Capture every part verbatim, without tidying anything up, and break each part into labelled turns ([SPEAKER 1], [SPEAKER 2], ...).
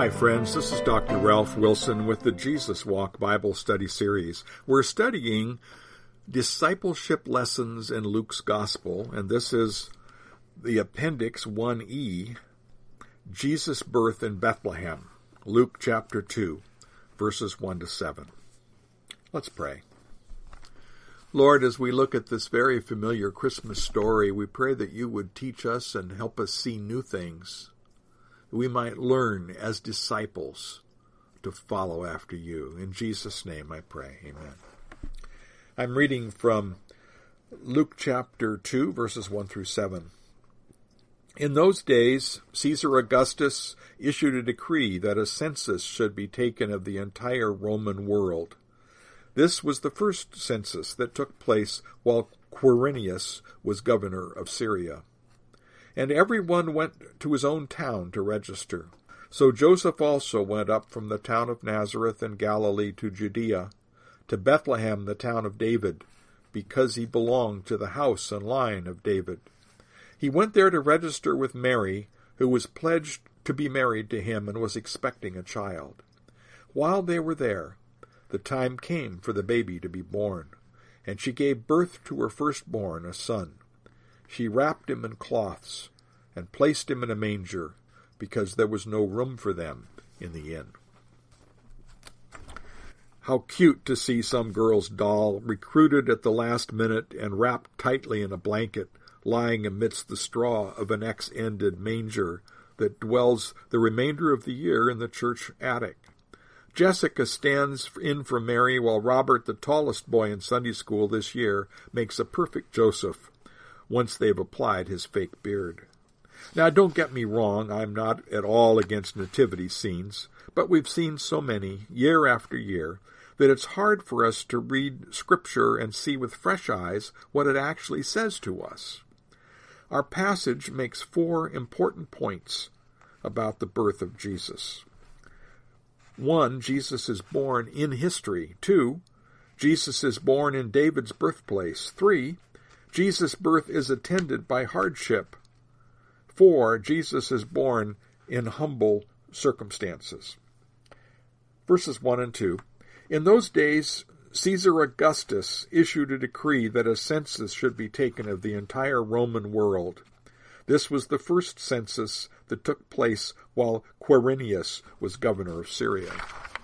[SPEAKER 1] Hi friends, this is Doctor Ralph Wilson with the Jesus Walk Bible Study Series. We're studying discipleship lessons in Luke's Gospel, and this is the Appendix one E, Jesus' birth in Bethlehem, Luke chapter two, verses one to seven. Let's pray. Lord, as we look at this very familiar Christmas story, we pray that you would teach us and help us see new things. We might learn as disciples to follow after you. In Jesus' name I pray. Amen. I'm reading from Luke chapter two, verses one through seven. In those days, Caesar Augustus issued a decree that a census should be taken of the entire Roman world. This was the first census that took place while Quirinius was governor of Syria. And everyone went to his own town to register. So Joseph also went up from the town of Nazareth in Galilee to Judea, to Bethlehem, the town of David, because he belonged to the house and line of David. He went there to register with Mary, who was pledged to be married to him and was expecting a child. While they were there, the time came for the baby to be born, and she gave birth to her firstborn, a son. She wrapped him in cloths and placed him in a manger, because there was no room for them in the inn. How cute to see some girl's doll, recruited at the last minute and wrapped tightly in a blanket, lying amidst the straw of an ex-ended manger that dwells the remainder of the year in the church attic. Jessica stands in for Mary, while Robert, the tallest boy in Sunday school this year, makes a perfect Joseph once they've applied his fake beard. Now, don't get me wrong, I'm not at all against nativity scenes, but we've seen so many, year after year, that it's hard for us to read Scripture and see with fresh eyes what it actually says to us. Our passage makes four important points about the birth of Jesus. One, Jesus is born in history. Two, Jesus is born in David's birthplace. Three, Jesus' birth is attended by hardship. Four, Jesus is born in humble circumstances. Verses one and two. In those days, Caesar Augustus issued a decree that a census should be taken of the entire Roman world. This was the first census that took place while Quirinius was governor of Syria.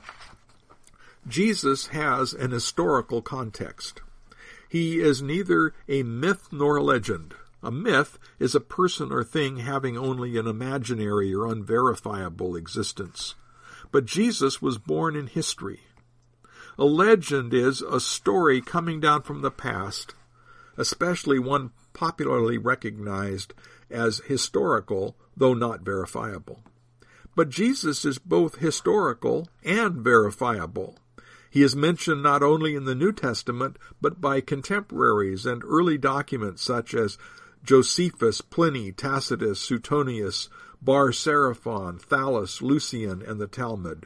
[SPEAKER 1] Jesus has an historical context. He is neither a myth nor a legend. A myth is a person or thing having only an imaginary or unverifiable existence. But Jesus was born in history. A legend is a story coming down from the past, especially one popularly recognized as historical, though not verifiable. But Jesus is both historical and verifiable. He is mentioned not only in the New Testament, but by contemporaries and early documents such as Josephus, Pliny, Tacitus, Suetonius, Bar Seraphon, Thallus, Lucian, and the Talmud.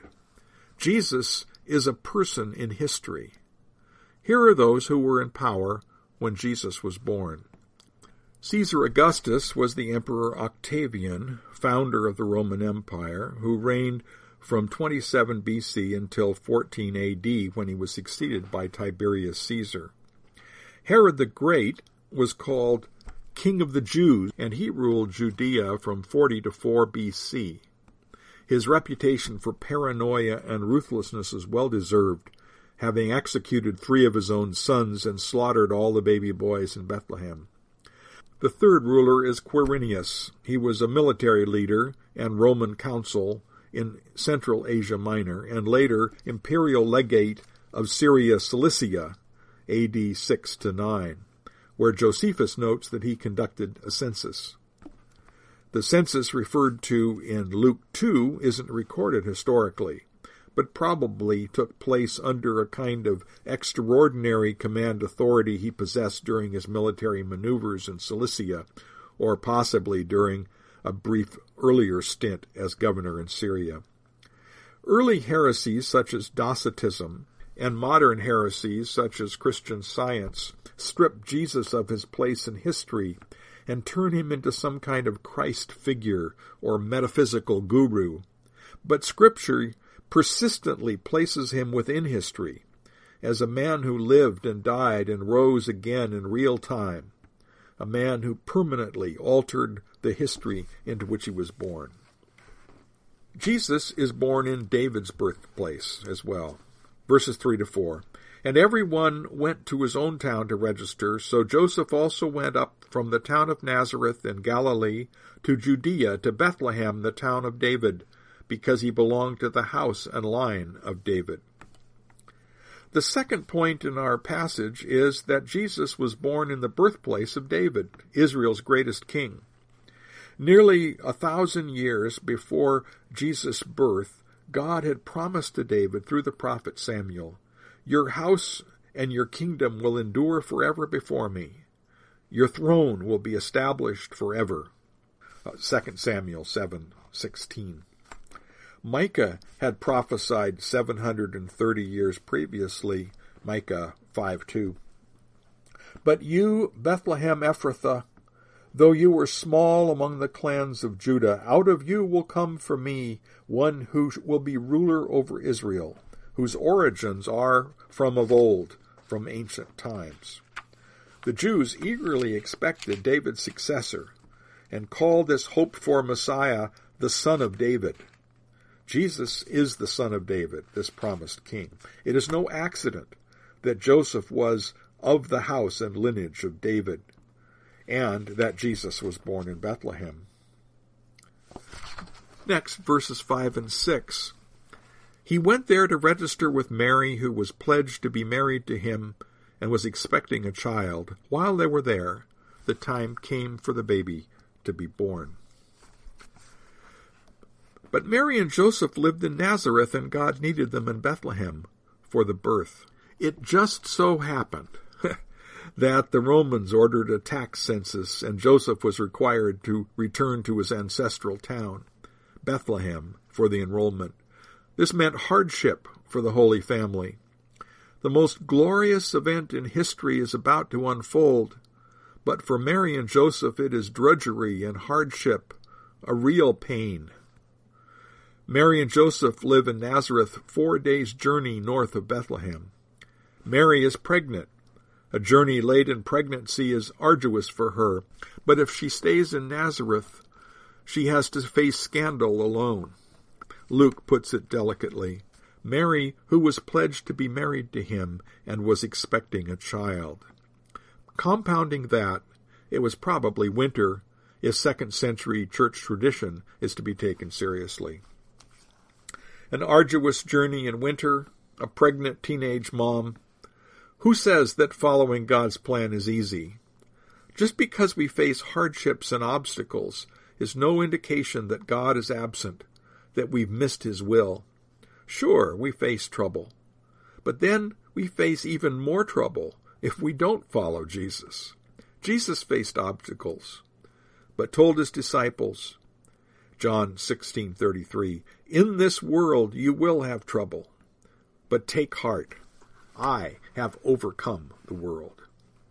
[SPEAKER 1] Jesus is a person in history. Here are those who were in power when Jesus was born. Caesar Augustus was the Emperor Octavian, founder of the Roman Empire, who reigned from twenty-seven B C until fourteen A D, when he was succeeded by Tiberius Caesar. Herod the Great was called King of the Jews, and he ruled Judea from forty to four B C. His reputation for paranoia and ruthlessness is well deserved, having executed three of his own sons and slaughtered all the baby boys in Bethlehem. The third ruler is Quirinius. He was a military leader and Roman consul in Central Asia Minor, and later imperial legate of Syria Cilicia, A D six to nine, where Josephus notes that he conducted a census. The census referred to in Luke two isn't recorded historically, but probably took place under a kind of extraordinary command authority he possessed during his military maneuvers in Cilicia, or possibly during a brief earlier stint as governor in Syria. Early heresies such as Docetism and modern heresies such as Christian Science strip Jesus of his place in history and turn him into some kind of Christ figure or metaphysical guru. But Scripture persistently places him within history as a man who lived and died and rose again in real time, a man who permanently altered the history into which he was born. Jesus is born in David's birthplace as well. Verses three to four. And everyone went to his own town to register, so Joseph also went up from the town of Nazareth in Galilee to Judea, to Bethlehem, the town of David, because he belonged to the house and line of David. The second point in our passage is that Jesus was born in the birthplace of David, Israel's greatest king. Nearly a thousand years before Jesus' birth, God had promised to David through the prophet Samuel, "Your house and your kingdom will endure forever before me. Your throne will be established forever." Uh, Second Samuel seven sixteen. Micah had prophesied seven hundred thirty years previously, Micah five two. "But you, Bethlehem Ephrathah, though you were small among the clans of Judah, out of you will come for me one who will be ruler over Israel, whose origins are from of old, from ancient times." The Jews eagerly expected David's successor and called this hoped-for Messiah the Son of David. Jesus is the Son of David, this promised king. It is no accident that Joseph was of the house and lineage of David, and that Jesus was born in Bethlehem. Next, verses five and six. He went there to register with Mary, who was pledged to be married to him and was expecting a child. While they were there, the time came for the baby to be born. But Mary and Joseph lived in Nazareth, and God needed them in Bethlehem for the birth. It just so happened that the Romans ordered a tax census, and Joseph was required to return to his ancestral town, Bethlehem, for the enrollment. This meant hardship for the Holy Family. The most glorious event in history is about to unfold, but for Mary and Joseph it is drudgery and hardship, a real pain. Mary and Joseph live in Nazareth, four days' journey north of Bethlehem. Mary is pregnant. A journey late in pregnancy is arduous for her, but if she stays in Nazareth, she has to face scandal alone. Luke puts it delicately. Mary, who was pledged to be married to him and was expecting a child. Compounding that, it was probably winter, if second century church tradition is to be taken seriously. An arduous journey in winter, a pregnant teenage mom. Who says that following God's plan is easy? Just because we face hardships and obstacles is no indication that God is absent, that we've missed his will. Sure, we face trouble, but then we face even more trouble if we don't follow Jesus. Jesus faced obstacles, but told his disciples, John sixteen thirty-three, "In this world you will have trouble, but take heart. I have overcome the world."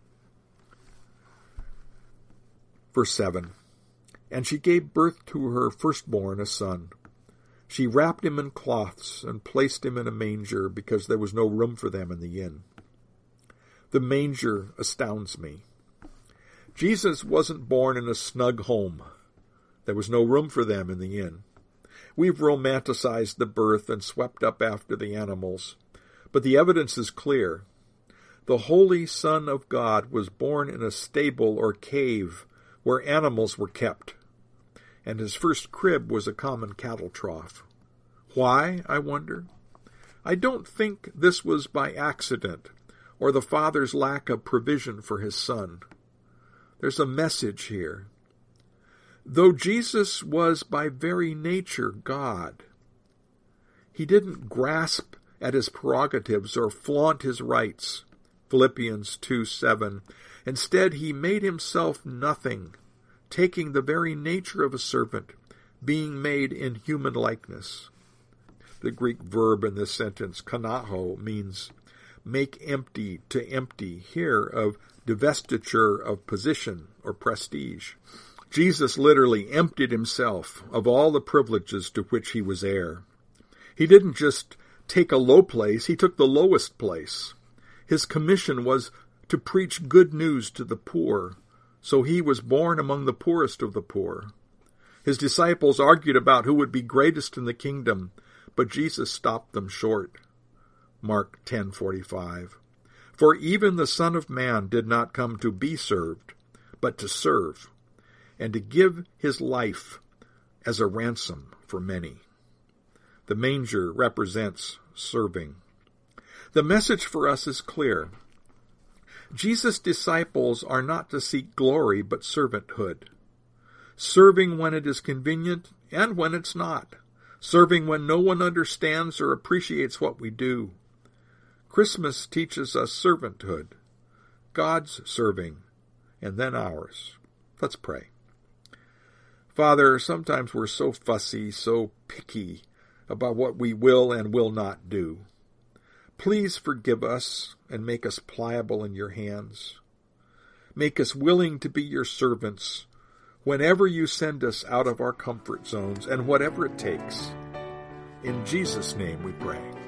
[SPEAKER 1] Verse seven, "And she gave birth to her firstborn, a son. She wrapped him in cloths and placed him in a manger because there was no room for them in the inn." The manger astounds me. Jesus wasn't born in a snug home. There was no room for them in the inn. We've romanticized the birth and swept up after the animals, but the evidence is clear. The Holy Son of God was born in a stable or cave where animals were kept, and his first crib was a common cattle trough. Why, I wonder? I don't think this was by accident or the Father's lack of provision for his Son. There's a message here. Though Jesus was by very nature God, he didn't grasp at his prerogatives or flaunt his rights, Philippians two seven. Instead, he made himself nothing, taking the very nature of a servant, being made in human likeness. The Greek verb in this sentence, kanaho, means make empty, to empty, here of divestiture of position or prestige. Jesus literally emptied himself of all the privileges to which he was heir. He didn't just take a low place, he took the lowest place. His commission was to preach good news to the poor, so he was born among the poorest of the poor. His disciples argued about who would be greatest in the kingdom, but Jesus stopped them short. Mark ten forty-five. For even the Son of Man did not come to be served, but to serve, and to give his life as a ransom for many. The manger represents serving. The message for us is clear. Jesus' disciples are not to seek glory, but servanthood. Serving when it is convenient and when it's not. Serving when no one understands or appreciates what we do. Christmas teaches us servanthood, God's serving, and then ours. Let's pray. Father, sometimes we're so fussy, so picky about what we will and will not do. Please forgive us and make us pliable in your hands. Make us willing to be your servants whenever you send us out of our comfort zones and whatever it takes. In Jesus' name we pray.